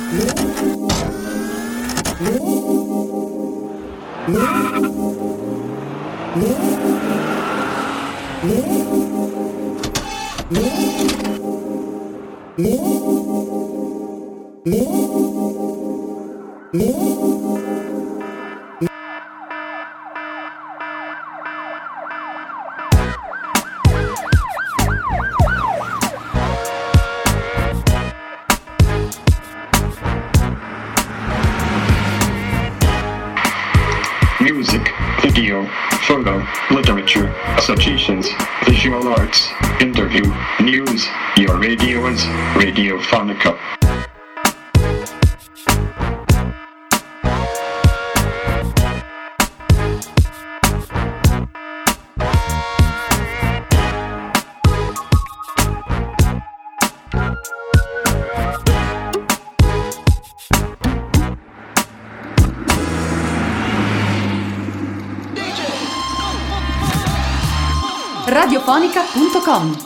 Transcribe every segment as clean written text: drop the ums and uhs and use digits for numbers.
Music, video, photo, literature, associations, visual arts, interview, news. Your radio is Radiofonica. Radiofonica.com.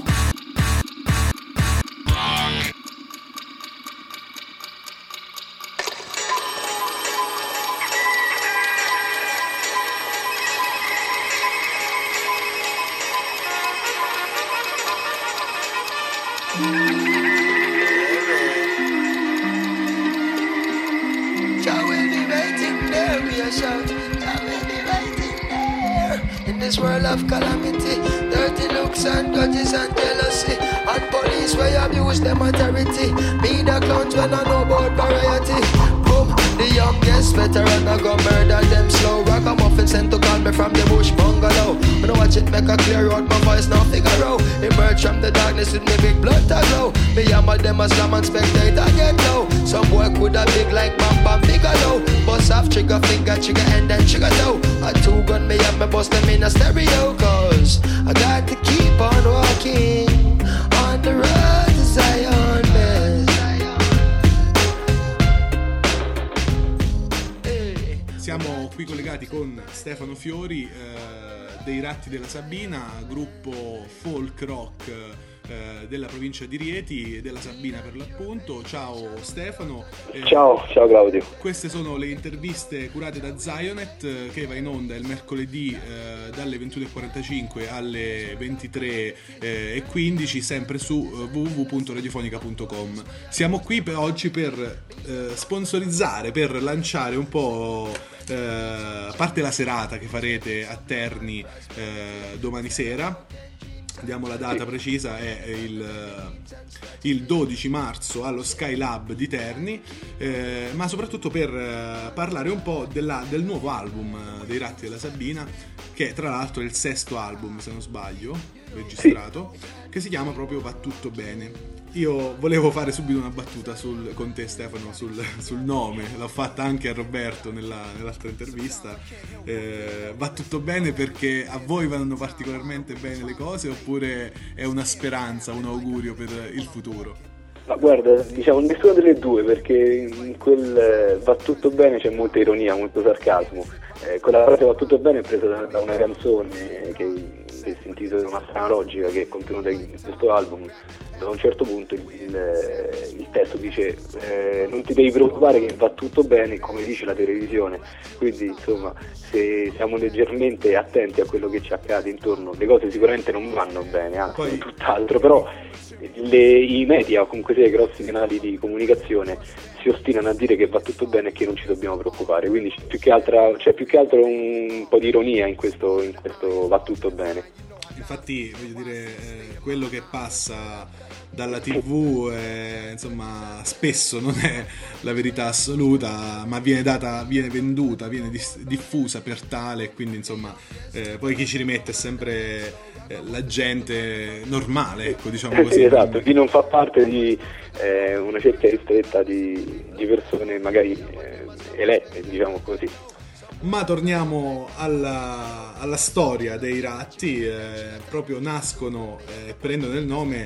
This world of calamity, dirty looks and grudges and jealousy, and police where abuse them authority. Me the clowns when I know about variety. Boom, the youngest veteran I go murder them slow. Ragamuffin sent to call me from the bush bungalow. When I watch it make a clear out, my voice now figure out. Emerge from the darkness with me big blood to glow. Me hammer them a slam and spectator get low. Some boy coulda big like Bam Bam Bigelow. Bust off trigger finger, trigger end and trigger toe. A two gun me have me bust them in a stereo. Cause I got to keep on walking on the road to Zion, man. Siamo qui collegati con Stefano Fiori dei Ratti della Sabina, gruppo folk rock della provincia di Rieti, della Sabina per l'appunto. Ciao Stefano. Ciao Claudio. Queste sono le interviste curate da Zionet, che va in onda il mercoledì dalle 21:45 alle 23:15, sempre su www.radiofonica.com. Siamo qui oggi per sponsorizzare, per lanciare un po', a parte la serata che farete a Terni domani sera. Diamo la data precisa, è il 12 marzo allo Skylab di Terni, ma soprattutto per parlare un po' del nuovo album dei Ratti della Sabina, che tra l'altro è il 6º album, se non sbaglio, registrato, che si chiama proprio Va Tutto Bene. Io volevo fare subito una battuta con te Stefano sul nome, l'ho fatta anche a Roberto nell'altra intervista. Va tutto bene perché a voi vanno particolarmente bene le cose, oppure è una speranza, un augurio per il futuro? Ma guarda, diciamo nessuna delle due, perché in quel Va tutto bene c'è molta ironia, molto sarcasmo. Quella frase Va tutto bene è presa da una canzone che si intitola Una strana logica, che è contenuta in questo album. Da un certo punto il testo dice non ti devi preoccupare che va tutto bene, come dice la televisione. Quindi insomma, se siamo leggermente attenti a quello che ci accade intorno, le cose sicuramente non vanno bene, anzi tutt'altro, però i media o comunque sia i grossi canali di comunicazione si ostinano a dire che va tutto bene e che non ci dobbiamo preoccupare, quindi c'è più che altro un po' di ironia in questo Va tutto bene. Infatti voglio dire, quello che passa dalla TV insomma spesso non è la verità assoluta, ma viene venduta, viene diffusa per tale, e quindi insomma poi chi ci rimette è sempre la gente normale, ecco, diciamo così. Esatto, chi non fa parte di una cerchia ristretta di persone magari elette, diciamo così. Ma torniamo alla storia dei Ratti. Proprio nascono, prendono il nome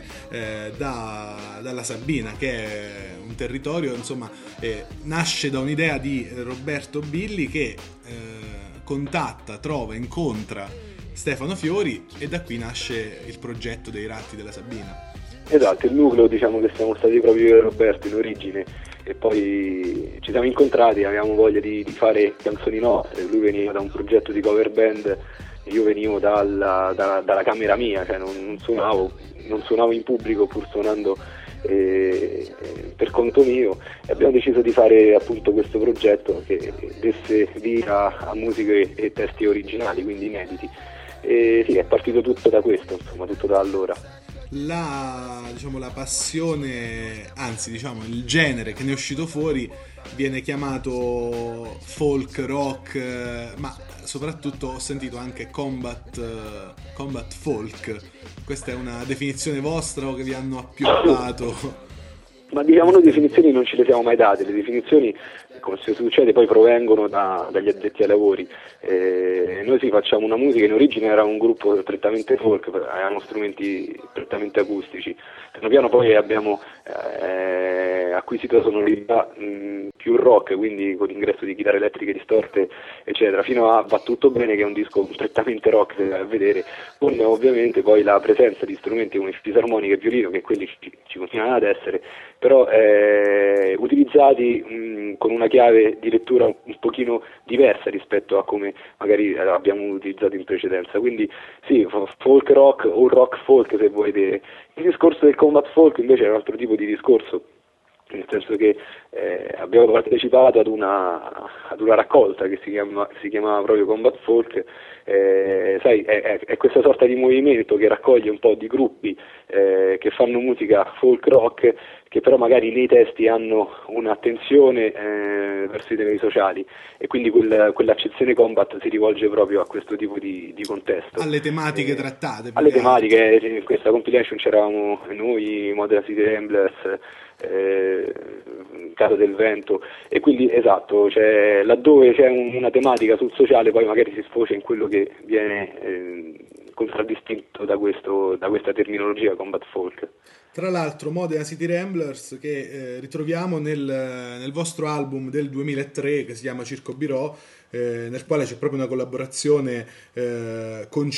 dalla Sabina, che è un territorio, insomma, nasce da un'idea di Roberto Billi, che contatta, trova, incontra Stefano Fiori, e da qui nasce il progetto dei Ratti della Sabina. Esatto, il nucleo diciamo che siamo stati proprio io e Roberto in origine, e poi ci siamo incontrati, avevamo voglia di fare canzoni nostre. Lui veniva da un progetto di cover band, io venivo dalla camera mia, cioè non suonavo in pubblico pur suonando per conto mio, e abbiamo deciso di fare appunto questo progetto che desse vita a musiche e testi originali, quindi inediti. E sì, è partito tutto da questo, insomma, tutto da allora. La passione, anzi diciamo il genere che ne è uscito fuori viene chiamato folk rock, ma soprattutto ho sentito anche combat folk. Questa è una definizione vostra o che vi hanno appioppato? Ma diciamo, noi definizioni non ce le siamo mai date, le definizioni, come se succede, poi provengono dagli addetti ai lavori. Noi sì, facciamo una musica, in origine era un gruppo prettamente folk, avevamo strumenti prettamente acustici. Piano piano poi abbiamo acquisito sonorità più rock, quindi con l'ingresso di chitarre elettriche distorte, eccetera, fino a Va tutto bene, che è un disco prettamente rock, se vai a vedere, con ovviamente poi la presenza di strumenti come fisarmonica e violino, che quelli ci continuano ad essere, però utilizzati con una chiave di lettura un pochino diversa rispetto a come magari abbiamo utilizzato in precedenza. Quindi sì, folk rock o rock folk, se vuoi vedere. Il discorso del combat folk invece è un altro tipo di discorso, nel senso che abbiamo partecipato ad una raccolta che si chiamava proprio Combat Folk. Sai, è questa sorta di movimento che raccoglie un po' di gruppi che fanno musica folk rock, che però magari nei testi hanno un'attenzione verso i temi sociali, e quindi quell'accezione combat si rivolge proprio a questo tipo di contesto. Alle tematiche trattate. Alle tematiche, in questa compilation c'eravamo noi, Modena City Ramblers, Casa del Vento, e quindi esatto, cioè, laddove c'è una tematica sul sociale poi magari si sfocia in quello che viene contraddistinto da questa terminologia combat folk. Tra l'altro Modena City Ramblers, che ritroviamo nel vostro album del 2003 che si chiama Circo Birò, nel quale c'è proprio una collaborazione con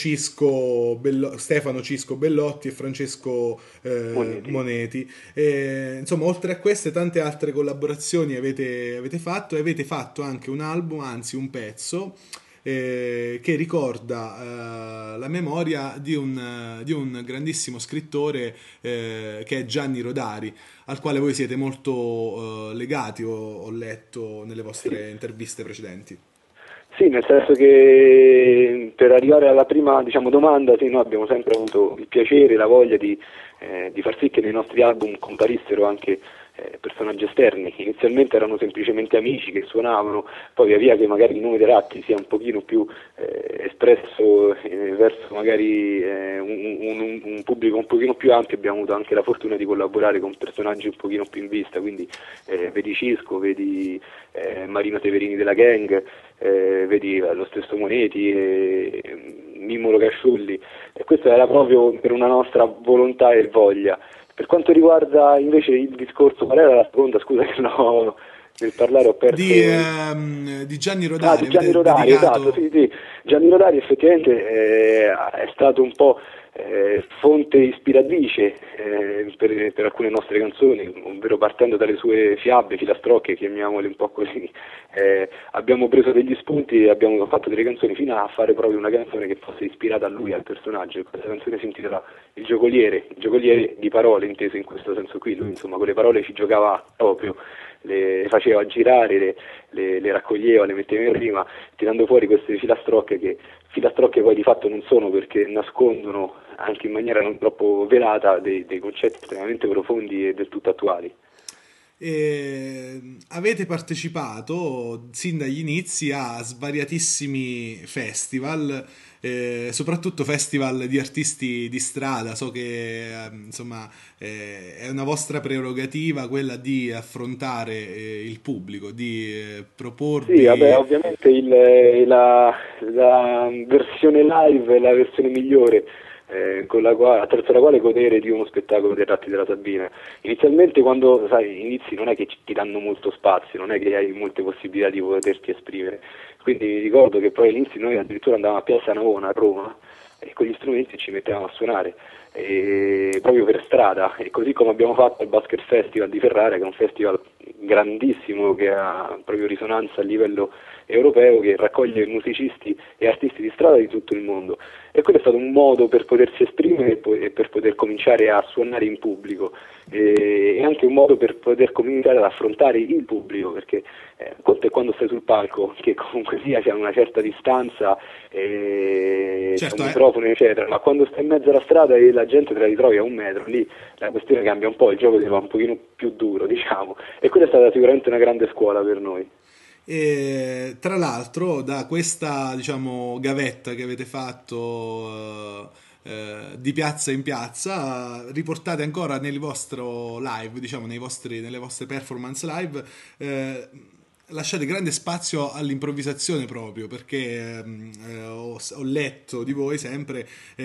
Stefano Cisco Bellotti e Francesco Moneti. Insomma, oltre a queste tante altre collaborazioni avete fatto anche un album, anzi un pezzo che ricorda la memoria di un grandissimo scrittore che è Gianni Rodari, al quale voi siete molto legati, ho letto nelle vostre interviste precedenti. Sì, nel senso che per arrivare alla prima, diciamo, domanda, sì, noi abbiamo sempre avuto il piacere e la voglia di far sì che nei nostri album comparissero anche personaggi esterni. Inizialmente erano semplicemente amici che suonavano, poi via via che magari il nome dei Ratti sia un pochino più espresso verso magari un pubblico un pochino più ampio, abbiamo avuto anche la fortuna di collaborare con personaggi un pochino più in vista, quindi vedi Cisco, vedi Marino Severini della Gang, vedi lo stesso Moneti, Mimmo Locasciulli, e questo era proprio per una nostra volontà e voglia. Per quanto riguarda invece il discorso, qual era la seconda, scusa che nel parlare ho perso... Di Gianni Rodari. Di Gianni Rodari, esatto, sì. Gianni Rodari effettivamente è stato un po' fonte ispiratrice per alcune nostre canzoni, ovvero partendo dalle sue fiabe, filastrocche, chiamiamole un po' così. Abbiamo preso degli spunti e abbiamo fatto delle canzoni fino a fare proprio una canzone che fosse ispirata a lui, al personaggio. Questa canzone si intitola Il giocoliere di parole, inteso in questo senso qui. Lui insomma con le parole ci giocava proprio, le faceva girare, le raccoglieva, le metteva in rima, tirando fuori queste filastrocche, che filastrocche poi di fatto non sono, perché nascondono anche in maniera non troppo velata dei concetti estremamente profondi e del tutto attuali. Avete partecipato sin dagli inizi a svariatissimi festival, soprattutto festival di artisti di strada. So che insomma è una vostra prerogativa quella di affrontare il pubblico, di proporvi. Sì, vabbè, ovviamente la versione live è la versione migliore, attraverso la quale godere di uno spettacolo dei Ratti della Sabina. Inizialmente, quando inizi, non è che ti danno molto spazio, non è che hai molte possibilità di poterti esprimere, quindi mi ricordo che poi all'inizio noi addirittura andavamo a Piazza Navona a Roma e con gli strumenti ci mettevamo a suonare, proprio per strada, e così come abbiamo fatto al Basket Festival di Ferrara, che è un festival grandissimo che ha proprio risonanza a livello europeo, che raccoglie musicisti e artisti di strada di tutto il mondo, e quello è stato un modo per potersi esprimere e per poter cominciare a suonare in pubblico, e anche un modo per poter cominciare ad affrontare il pubblico, perché conto è quando stai sul palco, che comunque sia c'è una certa distanza, c'è un microfono eccetera, ma quando stai in mezzo alla strada e la gente te la ritrovi a 1 metro, lì la questione cambia un po', il gioco si fa un pochino più duro, diciamo, e quella è stata sicuramente una grande scuola per noi. E tra l'altro, da questa, diciamo, gavetta che avete fatto di piazza in piazza, riportate ancora nel vostro live, diciamo, nelle vostre performance live, lasciate grande spazio all'improvvisazione, proprio perché ho letto di voi sempre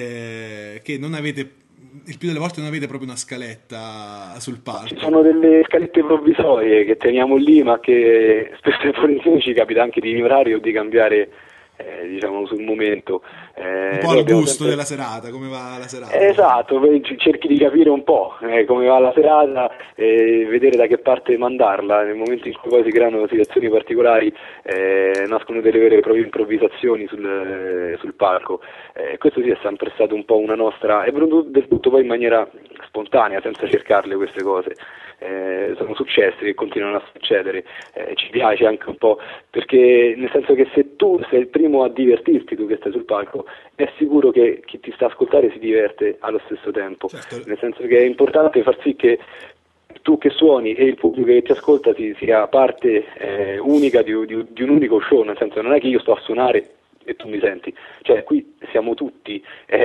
che non avete, il più delle volte non avete proprio una scaletta sul palco. Ci sono delle scalette provvisorie che teniamo lì, ma che spesso e volentieri ci capita anche di ignorare o di cambiare, diciamo, sul momento. Un po' al gusto della serata, come va la serata. Esatto, cerchi di capire un po' come va la serata e vedere da che parte mandarla. Nel momento in cui poi si creano situazioni particolari, nascono delle vere e proprie improvvisazioni sul palco. Questo sì è sempre stato un po' una nostra, è venuto del tutto poi in maniera spontanea, senza cercarle queste cose. Sono successi e continuano a succedere, ci piace anche un po', perché nel senso che se tu sei il primo a divertirti, tu che stai sul palco, è sicuro che chi ti sta a ascoltare si diverte allo stesso tempo, certo. Nel senso che è importante far sì che tu che suoni e il pubblico che ti ascolta sia parte unica di un unico show, nel senso non è che io sto a suonare e tu mi senti, cioè qui siamo tutti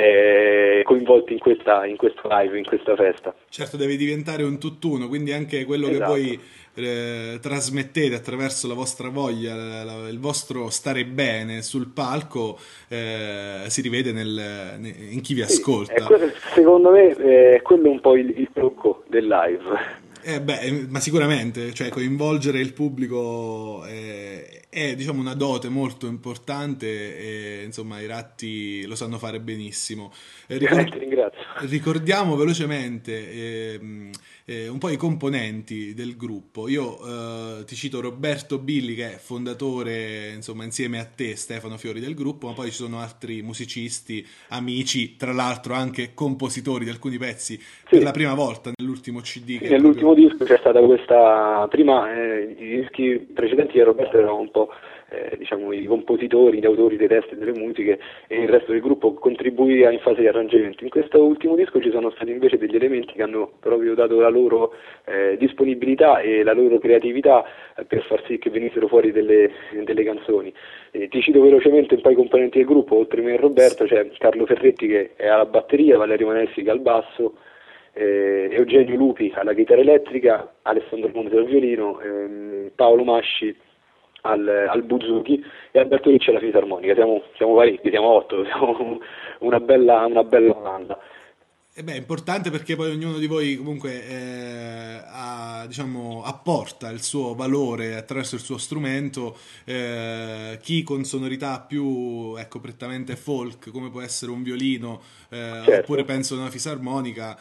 coinvolti in questo live, in questa festa. Certo, deve diventare un tutt'uno, quindi anche quello che voi trasmettete attraverso la vostra voglia, il vostro stare bene sul palco, si rivede in chi vi ascolta. Secondo me è quello un po' il trucco del live. Ma sicuramente, cioè, coinvolgere il pubblico è diciamo una dote molto importante, e insomma i Ratti lo sanno fare benissimo. Ringrazio. Ricordiamo velocemente un po' i componenti del gruppo. Io ti cito Roberto Billi, che è fondatore, insomma, insieme a te, Stefano Fiori, del gruppo, ma poi ci sono altri musicisti, amici, tra l'altro anche compositori di alcuni pezzi, per la prima volta nell'ultimo CD. Nell'ultimo disco c'è stata questa, prima i dischi precedenti di Roberto erano un po' diciamo i compositori, gli autori dei testi e delle musiche, e il resto del gruppo contribuiva in fase di arrangiamento. In questo ultimo disco ci sono stati invece degli elementi che hanno proprio dato la loro disponibilità e la loro creatività per far sì che venissero fuori delle canzoni. Ti cito velocemente un po' i componenti del gruppo. Oltre a me e Roberto c'è Carlo Ferretti, che è alla batteria, Valerio Manessica al basso, Eugenio Lupi alla chitarra elettrica, Alessandro Monte al violino, Paolo Masci al buzuki e Alberto Ricci alla fisarmonica. Siamo parecchi, siamo 8, siamo una bella banda. È importante, perché poi ognuno di voi comunque diciamo, apporta il suo valore attraverso il suo strumento, chi con sonorità più prettamente folk, come può essere un violino, certo, oppure penso una fisarmonica,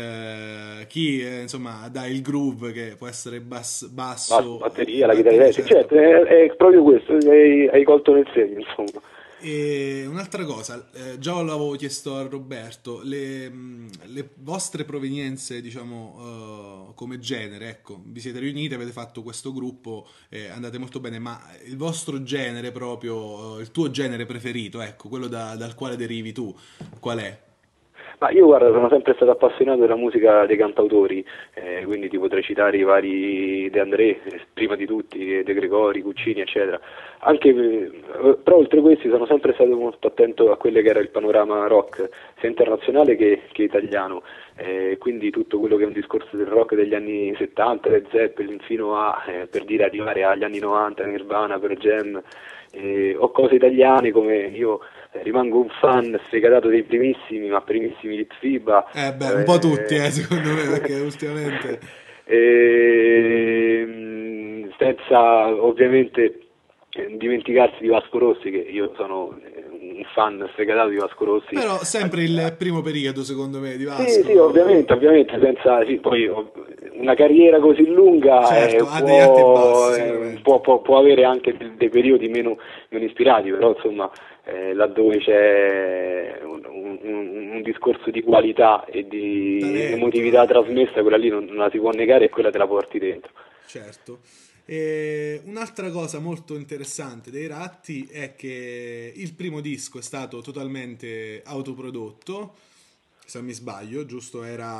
chi insomma dà il groove, che può essere basso, batteria, la chitarra elettrica, certo, è proprio questo, hai colto nel segno, insomma. E un'altra cosa, già l'avevo chiesto a Roberto, le vostre provenienze, diciamo, come genere, ecco, vi siete riuniti, avete fatto questo gruppo, andate molto bene, ma il vostro genere proprio, il tuo genere preferito, ecco, quello dal quale derivi tu, qual è? Ma io, guarda, sono sempre stato appassionato della musica dei cantautori, quindi ti potrei citare i vari De André, prima di tutti, De Gregori, Guccini, eccetera. Però oltre a questi sono sempre stato molto attento a quello che era il panorama rock, sia internazionale che italiano, quindi tutto quello che è un discorso del rock degli anni 70, Led Zeppelin, fino a, per dire, arrivare agli anni 90, Nirvana, Pearl Jam, o cose italiane, come io rimango un fan sfegatato dei primissimi Litfiba. Un po' tutti, secondo me, perché ultimamente... senza ovviamente dimenticarsi di Vasco Rossi, che io sono un fan sfegatato di Vasco Rossi. Però sempre il primo periodo, secondo me, di Vasco. Sì, ovviamente, senza poi una carriera così lunga certo, ha degli alti e bassi, può avere anche dei periodi meno ispirati, però insomma laddove c'è un discorso di qualità e di emotività trasmessa, quella lì non la si può negare e quella te la porti dentro. Certo. E un'altra cosa molto interessante dei Ratti è che il primo disco è stato totalmente autoprodotto, se non mi sbaglio, giusto? Era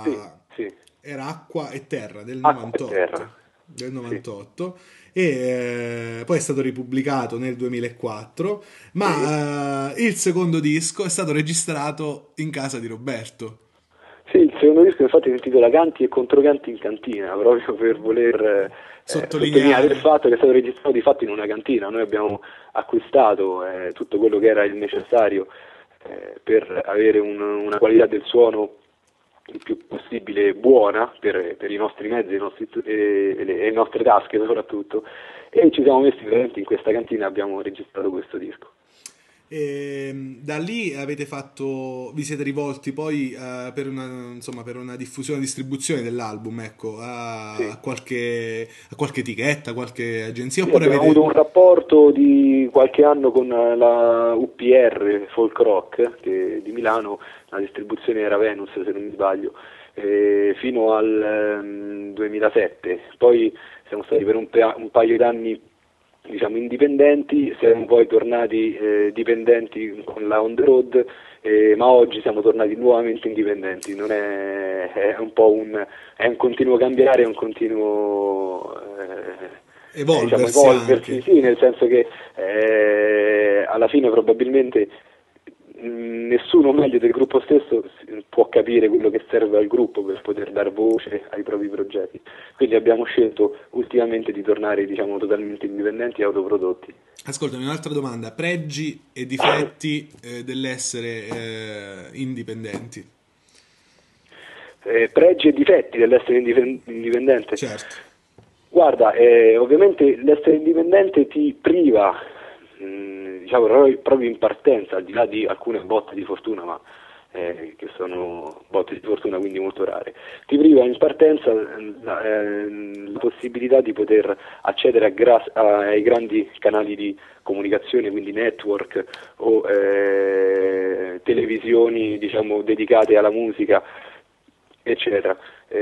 Acqua e Terra del 98. Del 98 e poi è stato ripubblicato nel 2004, ma il secondo disco è stato registrato in casa di Roberto. Sì, il secondo disco infatti si intitola Canti e Controcanti in cantina, proprio per voler sottolineare il fatto che è stato registrato di fatto in una cantina. Noi abbiamo acquistato tutto quello che era il necessario per avere una qualità del suono il più possibile buona per i nostri mezzi e le nostre tasche soprattutto, e ci siamo messi veramente in questa cantina e abbiamo registrato questo disco. E da lì vi siete rivolti poi per una diffusione e distribuzione dell'album, ecco, a qualche etichetta, qualche agenzia? Sì, oppure abbiamo avuto un rapporto di qualche anno con la UPR Folk Rock di Milano, la distribuzione era Venus se non mi sbaglio, fino al 2007, poi siamo stati per un paio d'anni diciamo indipendenti, siamo poi tornati dipendenti con la On The Road, ma oggi siamo tornati nuovamente indipendenti. Non è un po' è un continuo cambiare, è un continuo evolversi, sì, nel senso che alla fine probabilmente nessuno meglio del gruppo stesso può capire quello che serve al gruppo per poter dar voce ai propri progetti, quindi abbiamo scelto ultimamente di tornare diciamo totalmente indipendenti e autoprodotti. Ascoltami, un'altra domanda: pregi e difetti dell'essere indipendenti? Pregi e difetti dell'essere indipendente? Certo. Guarda, ovviamente l'essere indipendente ti priva diciamo proprio in partenza, al di là di alcune botte di fortuna, ma che sono botte di fortuna quindi molto rare, ti priva in partenza la possibilità di poter accedere ai grandi canali di comunicazione, quindi network o televisioni diciamo dedicate alla musica eccetera,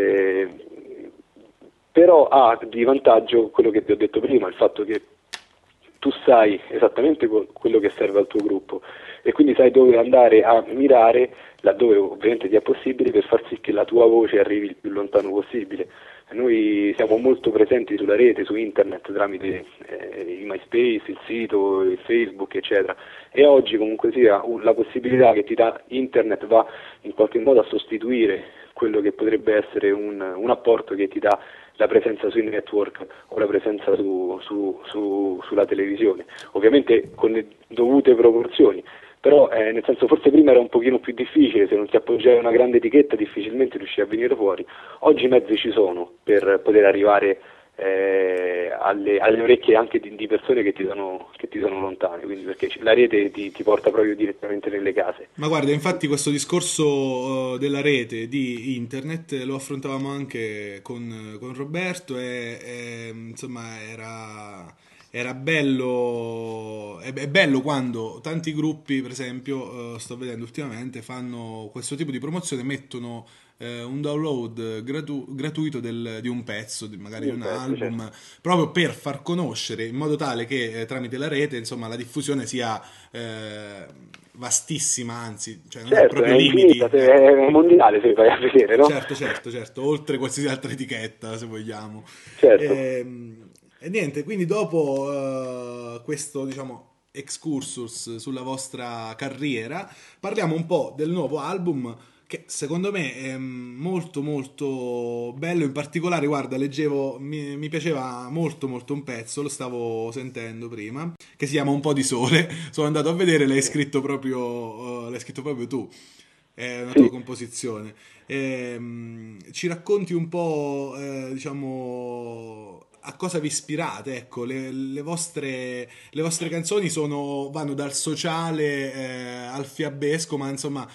però ha di vantaggio quello che ti ho detto prima, il fatto che tu sai esattamente quello che serve al tuo gruppo e quindi sai dove andare a mirare, laddove ovviamente ti è possibile, per far sì che la tua voce arrivi il più lontano possibile. Noi siamo molto presenti sulla rete, su internet, tramite i MySpace, il sito, il Facebook, eccetera, e oggi comunque sia la possibilità che ti dà internet va in qualche modo a sostituire quello che potrebbe essere un apporto che ti dà la presenza sui network o la presenza sulla televisione, ovviamente con le dovute proporzioni, però nel senso forse prima era un pochino più difficile, se non ti appoggiavi a una grande etichetta difficilmente riuscivi a venire fuori. Oggi i mezzi ci sono per poter arrivare alle orecchie anche di persone che ti sono lontane, quindi perché la rete ti porta proprio direttamente nelle case. Ma guarda, infatti questo discorso della rete di internet lo affrontavamo anche con Roberto e insomma era bello, è bello quando tanti gruppi, per esempio, sto vedendo ultimamente, fanno questo tipo di promozione, mettono un download gratuito di un pezzo, magari un album, certo, proprio per far conoscere, in modo tale che tramite la rete, insomma, la diffusione sia vastissima, anzi, cioè non certo, è proprio limiti. È mondiale, se vai a vedere, no? Certo, oltre qualsiasi altra etichetta, se vogliamo. Certo. E niente, quindi dopo questo, diciamo, excursus sulla vostra carriera, parliamo un po' del nuovo album, che secondo me è molto molto bello. In particolare, guarda, leggevo, mi piaceva molto molto un pezzo, lo stavo sentendo prima, che si chiama Un po' di sole. Sono andato a vedere, l'hai scritto proprio tu, è una tua composizione. Ci racconti un po', diciamo, a cosa vi ispirate, ecco, le vostre canzoni vanno dal sociale al fiabesco, ma insomma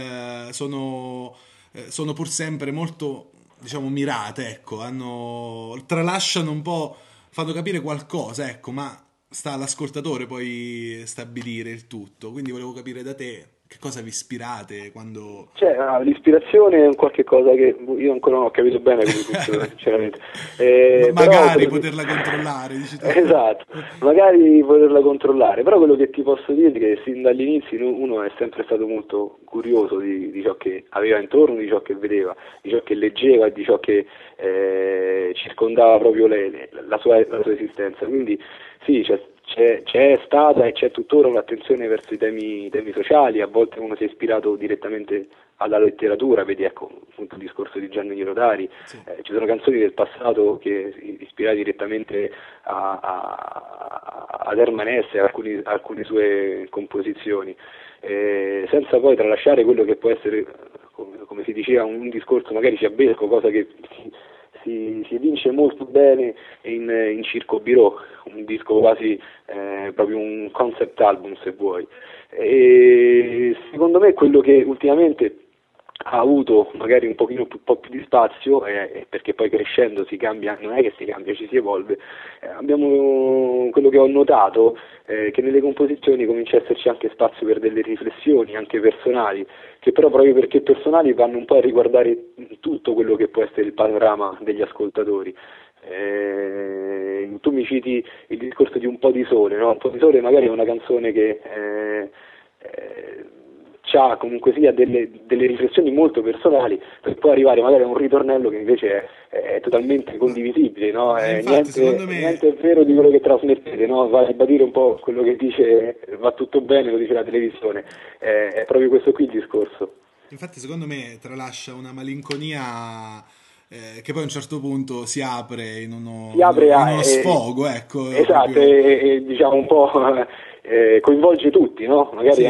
sono pur sempre molto, diciamo, mirate, ecco, tralasciano un po', fanno capire qualcosa, ecco, ma sta all'ascoltatore poi stabilire il tutto. Quindi volevo capire da te che cosa vi ispirate quando... Cioè, l'ispirazione è un qualche cosa che io ancora non ho capito bene come funziona, sinceramente. Magari però, poterla controllare, dici tu. Esatto, magari poterla controllare, però quello che ti posso dire è che sin dall'inizio uno è sempre stato molto curioso di ciò che aveva intorno, di ciò che vedeva, di ciò che leggeva e di ciò che circondava proprio la sua esistenza. Quindi sì, c'è stata e c'è tuttora un'attenzione verso i temi sociali. A volte uno si è ispirato direttamente alla letteratura, vedi, ecco, appunto il discorso di Gianni Rodari. Sì. Ci sono canzoni del passato che ispirate direttamente ad Herman Hesse e a alcune sue composizioni, senza poi tralasciare quello che può essere, come si diceva, un discorso magari fiabesco, cosa che si evince molto bene in Circo Biro, un disco quasi proprio un concept album, se vuoi. E secondo me quello che ultimamente ha avuto magari un po' più di spazio, perché poi crescendo si cambia, non è che si cambia, ci si evolve. Abbiamo quello che ho notato, che nelle composizioni comincia a esserci anche spazio per delle riflessioni anche personali, che però proprio perché personali vanno un po' a riguardare tutto quello che può essere il panorama degli ascoltatori. Tu mi citi il discorso di Un po' di sole, no? Un po' di sole magari è una canzone che ha comunque sia delle riflessioni molto personali, per poi arrivare magari a un ritornello che invece è totalmente condivisibile, no? Infatti, secondo me... niente è vero di quello che trasmettete, no? Va a ribadire un po' quello che dice va tutto bene, lo dice la televisione, è proprio questo qui il discorso. Infatti secondo me tralascia una malinconia che poi a un certo punto si apre in uno sfogo, ecco. Esatto, proprio... e diciamo un po' coinvolge tutti, no? Magari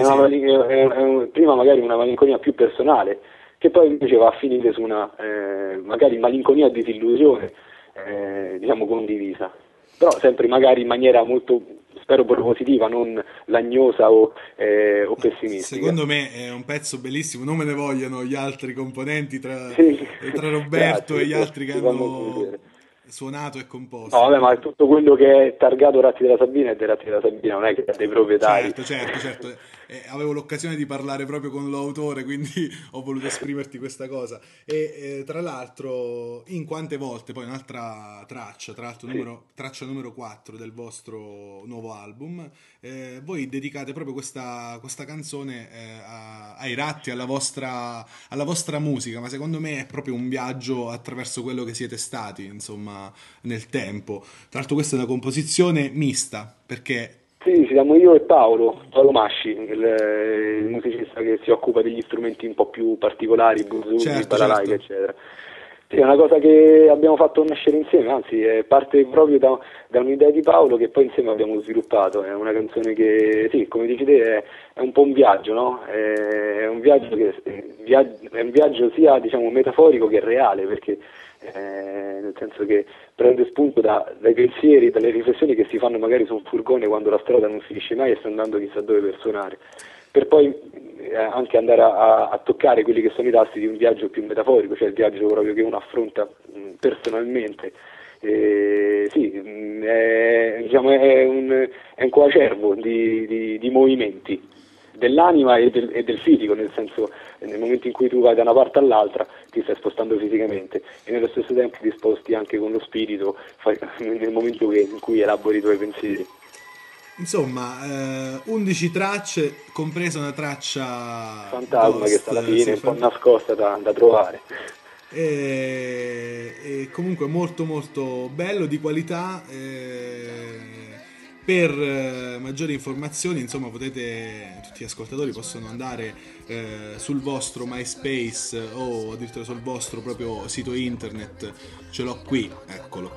sì. prima magari una malinconia più personale, che poi invece va a finire su una magari malinconia o disillusione, diciamo condivisa, però sempre magari in maniera molto, spero, positiva, non lagnosa o pessimistica. Secondo me è un pezzo bellissimo, non me ne vogliano gli altri componenti tra Roberto e gli altri che hanno suonato e composto. No, vabbè, ma tutto quello che è targato Ratti della Sabina è dei Ratti della Sabina, non è che è dei proprietari. Certo. Avevo l'occasione di parlare proprio con l'autore, quindi ho voluto esprimerti questa cosa. E tra l'altro, in quante volte, poi un'altra traccia, tra l'altro traccia numero 4 del vostro nuovo album, voi dedicate proprio questa canzone ai Ratti, alla vostra musica, ma secondo me è proprio un viaggio attraverso quello che siete stati, insomma, nel tempo. Tra l'altro questa è una composizione mista, perché... Sì, siamo io e Paolo Masci, il musicista che si occupa degli strumenti un po' più particolari, buzuki, balalaika, eccetera. Sì, è una cosa che abbiamo fatto nascere insieme, anzi parte proprio da un'idea di Paolo che poi insieme abbiamo sviluppato. È una canzone che, sì, come dici te, è un po' un viaggio, no? È un viaggio è un viaggio sia, diciamo, metaforico che reale, perché nel senso che prende spunto dai pensieri, dalle riflessioni che si fanno magari su un furgone quando la strada non finisce mai e sta andando chissà dove per suonare, per poi anche andare a toccare quelli che sono i tasti di un viaggio più metaforico, cioè il viaggio proprio che uno affronta personalmente. Sì, diciamo, è un coacervo di movimenti dell'anima e del fisico, nel senso, nel momento in cui tu vai da una parte all'altra ti stai spostando fisicamente e nello stesso tempo ti sposti anche con lo spirito nel momento in cui elabori i tuoi pensieri. Insomma, 11 tracce, compresa una traccia fantasma Ghost, che sta alla fine, un po' nascosta da trovare. E comunque molto molto bello, di qualità, Per maggiori informazioni, insomma, tutti gli ascoltatori possono andare sul vostro MySpace o addirittura sul vostro proprio sito internet. Ce l'ho qui, eccolo,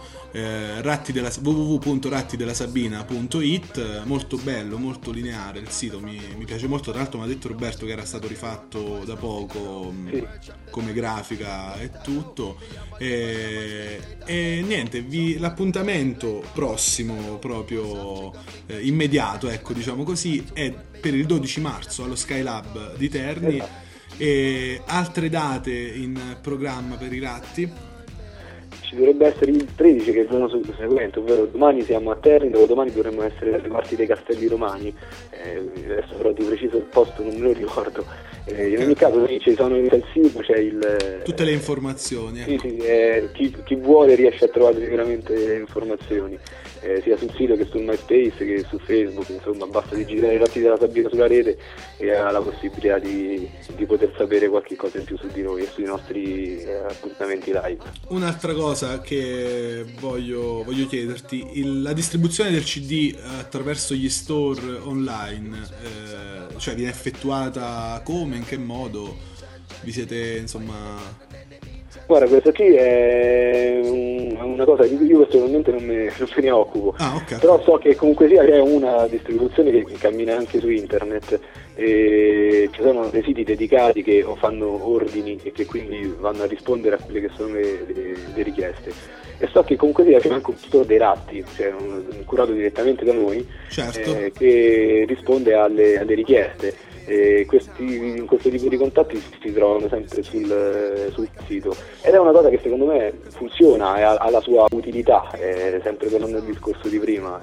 www.rattidelasabina.it. Molto bello, molto lineare il sito, mi piace molto. Tra l'altro mi ha detto Roberto che era stato rifatto da poco, come grafica e tutto, e niente, l'appuntamento prossimo, proprio immediato, ecco, diciamo così, è per il 12 marzo allo Skylab di Terni. E altre date in programma per i Ratti? Ci dovrebbe essere il 13, che è il giorno seguente, ovvero domani siamo a Terni, dopodomani dovremmo essere dalle parti dei Castelli Romani, adesso però di preciso il posto non me lo ricordo. In ogni caso ci sono il sito, c'è tutte le informazioni, ecco. Chi vuole riesce a trovare sicuramente le informazioni, sia sul sito che sul MySpace che su Facebook, insomma basta digitare i Ratti della Sabina sulla rete e ha la possibilità di poter sapere qualche cosa in più su di noi e sui nostri appuntamenti live. Un'altra cosa che voglio chiederti, la distribuzione del CD attraverso gli store online, cioè viene effettuata come, in che modo? Vi siete, insomma... Guarda, questa qui è una cosa di cui io personalmente non me ne occupo, okay. Però so che comunque sia c'è una distribuzione che cammina anche su internet, e ci sono dei siti dedicati che fanno ordini e che quindi vanno a rispondere a quelle che sono le richieste. E so che comunque sia c'è anche un store dei Ratti, cioè curato direttamente da noi, certo. Che risponde alle richieste. Questo tipo di contatti si trovano sempre sul sito, ed è una cosa che secondo me funziona e ha la sua utilità, sempre tornando al discorso di prima,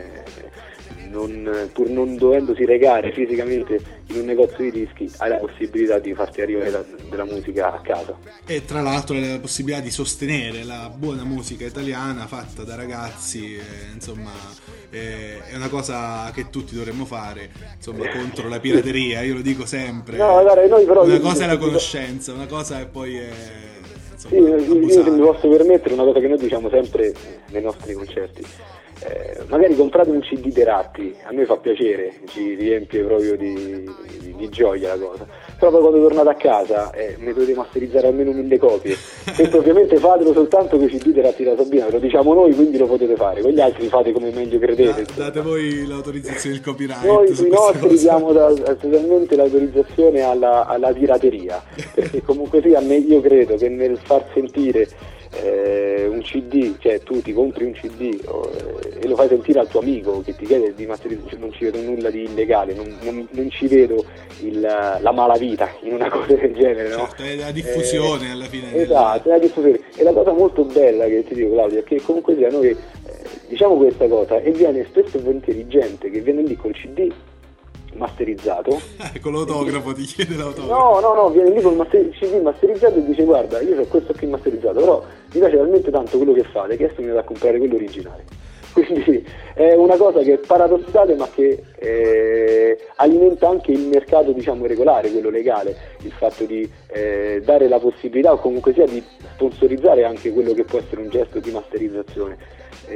pur non dovendosi recare fisicamente in un negozio di dischi, hai la possibilità di farti arrivare della musica a casa, e tra l'altro hai la possibilità di sostenere la buona musica italiana fatta da ragazzi, insomma è una cosa che tutti dovremmo fare, insomma, contro la pirateria, io lo dico sempre. No, guarda, noi però una cosa è la conoscenza, una cosa è poi insomma, io se mi posso permettere, una cosa che noi diciamo sempre nei nostri concerti, magari comprate un CD dei Ratti, a noi fa piacere, ci riempie proprio di gioia la cosa, però poi quando tornate a casa ne dovete masterizzare almeno 1000 copie. Questo ovviamente fatelo soltanto con i CD dei Ratti della Sabina, lo diciamo noi, quindi lo potete fare, con gli altri fate come meglio credete. Date voi l'autorizzazione, il copyright. Noi sui nostri diamo totalmente l'autorizzazione alla pirateria, perché comunque sia, io credo che nel far sentire un CD, cioè tu ti compri un CD e lo fai sentire al tuo amico che ti chiede di masterizzare, non ci vedo nulla di illegale, non ci vedo la malavita in una cosa del genere, no? Certo, è la diffusione alla fine. Esatto, è la diffusione. E la cosa molto bella che ti dico, Claudio, è che comunque sia noi diciamo questa cosa e viene spesso e volentieri gente che viene lì col CD masterizzato, con l'autografo, ti chiede l'autografo. No, viene lì con il CD masterizzato e dice: guarda, io ho questo qui masterizzato, però mi piace talmente tanto quello che fate che adesso mi vado a comprare quello originale. Quindi è una cosa che è paradossale, ma che alimenta anche il mercato, diciamo, regolare, quello legale, il fatto di dare la possibilità o comunque sia di sponsorizzare anche quello che può essere un gesto di masterizzazione.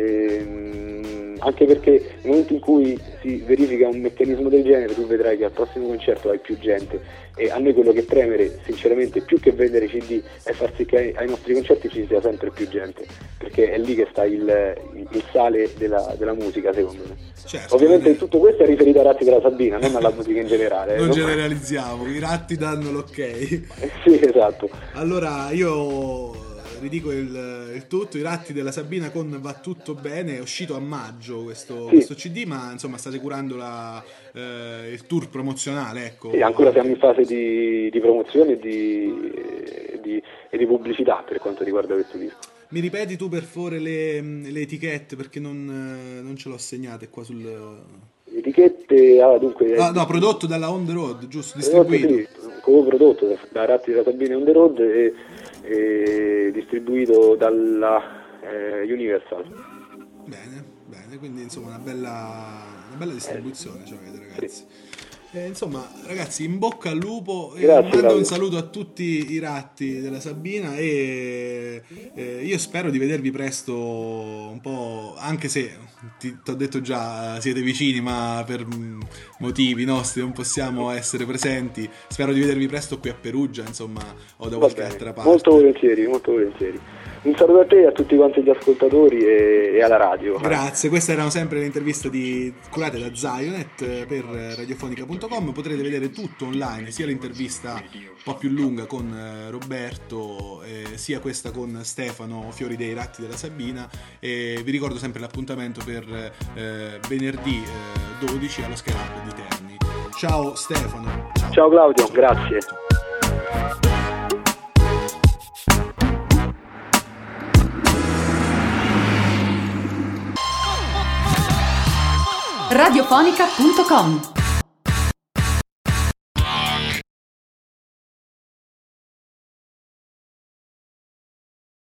Anche perché nel momento in cui si verifica un meccanismo del genere, tu vedrai che al prossimo concerto hai più gente, e a noi quello che premere sinceramente più che vendere CD è far sì che ai nostri concerti ci sia sempre più gente, perché è lì che sta il sale della musica, secondo me. Certo, ovviamente tutto questo è riferito ai Ratti della Sabina, non alla musica in generale. Non generalizziamo, i Ratti danno l'ok. Sì, esatto. Allora io ridico il tutto, i Ratti della Sabina con Va Tutto Bene, è uscito a maggio questo CD, ma insomma state curando il tour promozionale, ecco. Sì, ancora siamo in fase di promozione e di pubblicità per quanto riguarda questo disco. Mi ripeti tu per favore le etichette, perché non ce l'ho segnate qua sul... Etichette, dunque... no, prodotto dalla On The Road, giusto, distribuito. Sì, co-prodotto da Ratti della Sabina On The Road e distribuito dalla Universal. Bene, quindi insomma una bella distribuzione, cioè, ragazzi. Insomma, ragazzi, in bocca al lupo. Grazie, Mando un saluto a tutti i ratti della Sabina e io spero di vedervi presto un po', anche se ti ho detto già siete vicini, ma per motivi nostri non possiamo essere presenti. Spero di vedervi presto qui a Perugia, insomma, o da qualche altra parte. Molto volentieri, molto volentieri. Un saluto a te e a tutti quanti gli ascoltatori e alla radio. Grazie, queste erano sempre le interviste curate da Zionet per radiofonica.com. Potrete vedere tutto online, sia l'intervista un po' più lunga con Roberto, sia questa con Stefano Fiori dei Ratti della Sabina, e vi ricordo sempre l'appuntamento per venerdì 12 allo Sky Lab di Terni. Ciao Stefano. Ciao Claudio, grazie. Radiofonica.com